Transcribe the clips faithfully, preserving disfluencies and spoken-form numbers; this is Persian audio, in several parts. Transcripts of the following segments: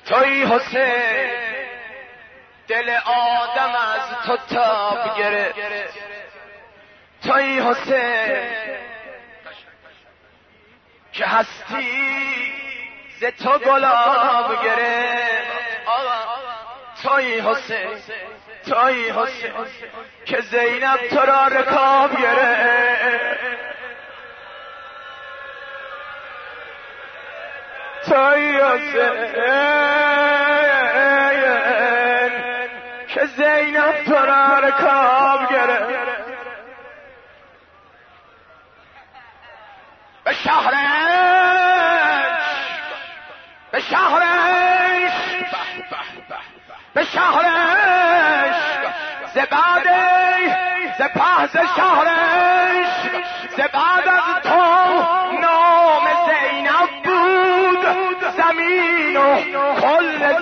توی حسین دل آدم از تو تاب گرفت، توی حسین که هستی ز تو گلاب گرفت، توی حسین توی حسین که زینب تو را رکاب گرفت، توی حسین که زینب تو را رکاب گرفت. به شهرش به شهرش به شهرش ز بعد ز پهز شهرش ز بعد از تو نام زینب بود زمین و کل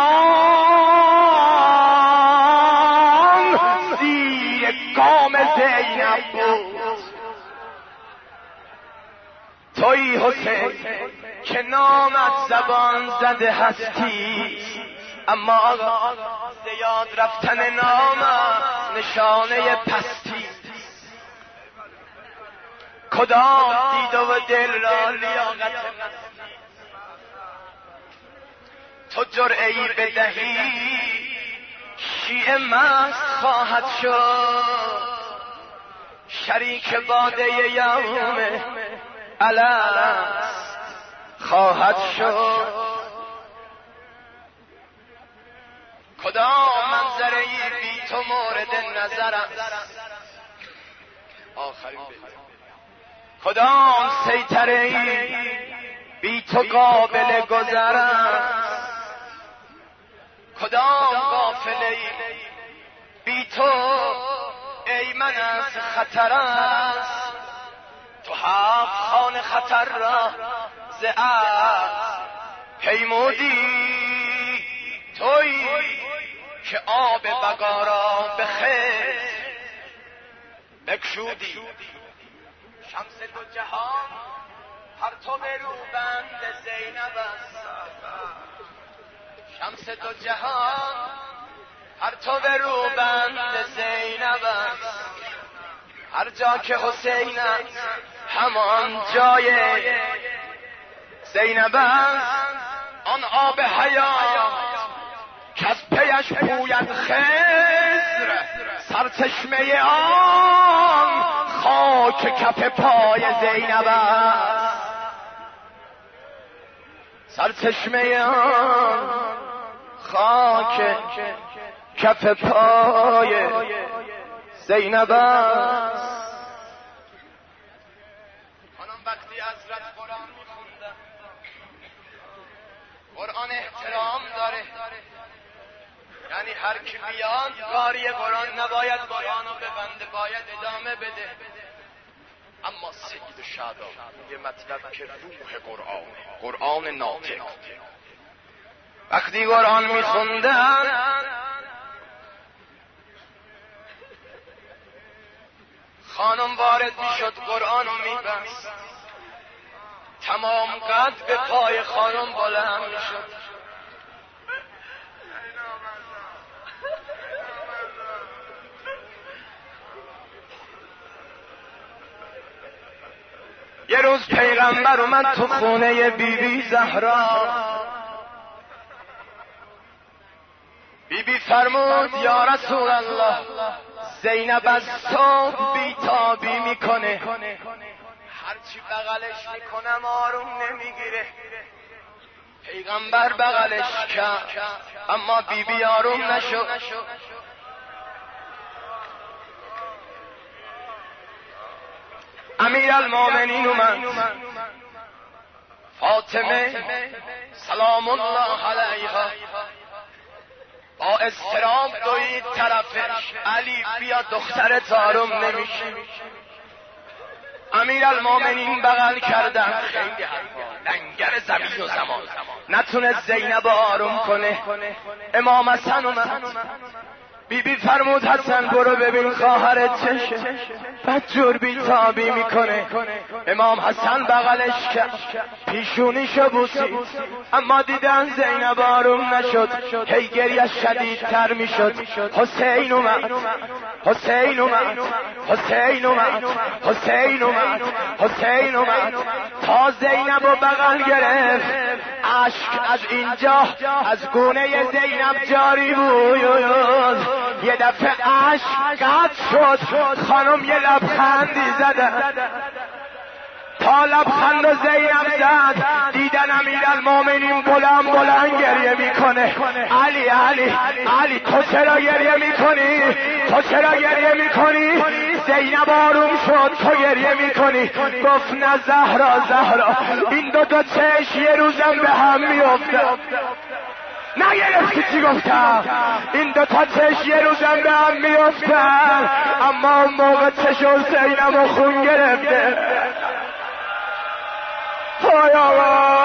زمان زیر گام زینب بود. توی حسین که نامت زبان زده هستی، اما زیاد رفتن نامت نشانه پستی. کدام دیده و دل را لیاقت تو جرعه‌ای بدهی شیعه مست خواهد شد، شریک باده یوم الست خواهد شد. کدام منظره‌ای بی تو مورد نظر است، آخرین کدام سیطره‌ای بی تو قابل گذر است، کدام قافله‌ای بی تو ایمن از خطر است. تو هفت خانه خطر را ز عقل پیمودی، تویی که آب بقا را به خیر بگشودی. شمس دو جهان پرتو روبند زینب است، شمس دو جهان پرتو روبند زینب است. هر جا که حسین است همان جای زینب است. آن آب حیات که از پیش پوید خضر، سرچشمه آن خاک کف پای زینب است، سرچشمه آن خاک کف پای زینب است. خانم وقتی حضرت قرآن میخوندن، قرآن احترام داره، یعنی هر کی بیاد قاری قرآن نباید قرآن رو ببنده، باید ادامه بده. اما سید شهدا یه مطلب که روح قرآن، قرآن ناطق، وقتی قرآن میخوندن خانم وارد میشد قرآن رو میبست، تمام قد به پای خانم بلند میشد. یه روز پیغمبر اومد تو خونه بی بی زهرا، بی بی فرمود یا رسول الله زینب از تو بیتابی میکنه، هرچی بغلش میکنم آروم نمیگیره. پیغمبر بغلش کرد اما بی بی آروم نشد. امیر المومنین اومد، فاطمه سلام الله علیها با اضطراب دوید طرفش، علی بیا دخترت آروم نمیشه. امیر المومنین بغل کردن، خیلی حرفا، لنگر زمین و زمان، نتونه زینب آروم کنه. امام حسن اومد، بی بی فرمود حسن برو ببین خواهرت چشه، بعد جور بی تابی میکنه. امام حسن بغلش کرد، پیشونیشو بوسید، اما دیدن زینب آروم نشد، هی گریه شدیدتر میشد. حسین اومد، حسین اومد، حسین اومد، حسین اومد، حسین اومد، تا زینب و بغل گرفت. اشک از اینجا از گونه زینب جاری بود. یه دفعه اشک قطع شد، خانم یه لبخندی زدن. تا لبخند و زینب زد دیدن امیرالمومنین بلند بلند گریه میکنه. علی علی علی تو چرا گریه میکنی؟ تو چرا گریه میکنی؟ زینب آروم شد، تو گریه میکنی؟ گفت نه زهرا زهرا، این دو تا چشم یه روزم به هم میافتن. نگرفتی چی گفتم؟ این دو تا چشم یه روزم به هم میافتن، اما اون موقع چشم زینب و خون گرفته. های آقا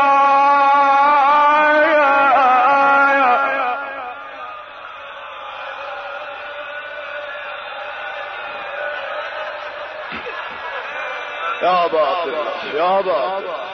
یا بابا یا بابا